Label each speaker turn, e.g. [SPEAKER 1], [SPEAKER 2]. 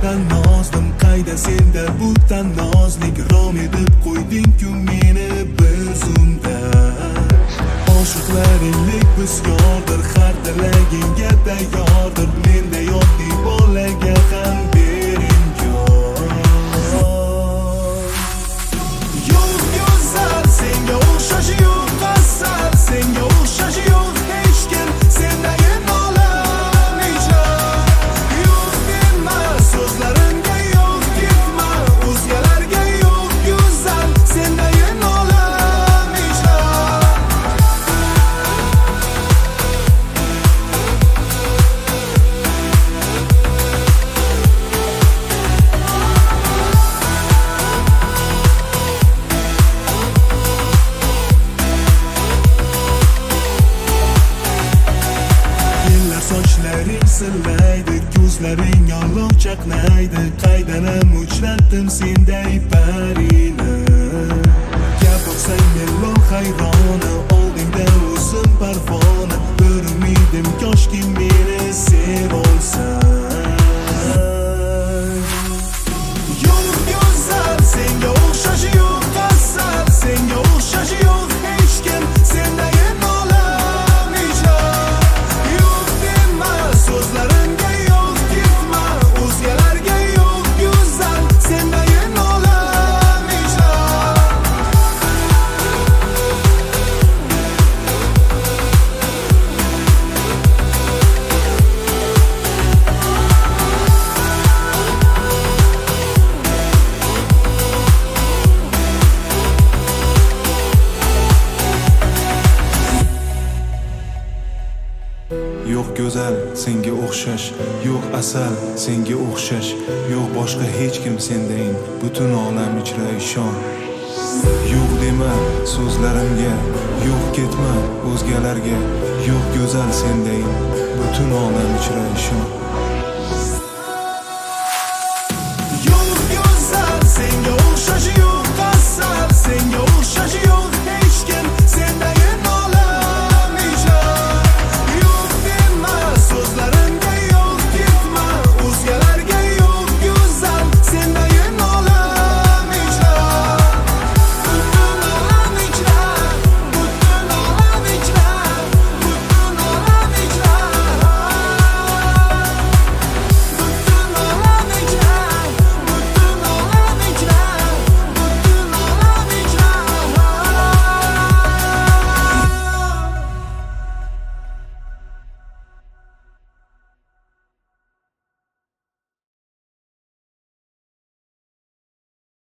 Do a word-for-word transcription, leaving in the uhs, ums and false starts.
[SPEAKER 1] qadar nozdim, qayda senda bu tanozlik. Rom edib qo'yding-ku meni bir zumda. Oshiqlaringlik bisyordir, har tilagingga tayyordir. Menda yoddiy bolaga ham bering yor. Yo'q go'zal, senga o'xshash yo'q asal, senga o'xshash yo'q hech kim, sendayin olam ijod. Yo'q dema, so'zlarimga yo'q ketma, o'zgalarga yo'q go'zal, sendayin olam ijod. Yillar sochlaring sillaydi, ko'zlaring olov chaqnaydi. Qaydanam uchratdim senday parini. Gapirsang men hayrona, oldingda o'zim parvona. Bir umidim koshki meni sev olsang. Yo'q go'zal, senga o'xshash yo'q asal, senga o'xshash yo'q hech kim, sendayin olam ijod. Yo'q dema, so'zlarimga yo'q ketma, o'zgalarga yo'q go'zal, sendayin olam ijod.
[SPEAKER 2] Yo'q go'zal, senga o'xshash, yo'q asal, senga o'xshash, yo'q boshqa hech kim sendayin, butun olam ichra ishon. Yo'q dema so'zlarimga, yo'q ketma o'zgalarga, yo'q go'zal sendayin, butun olam ichra ishon.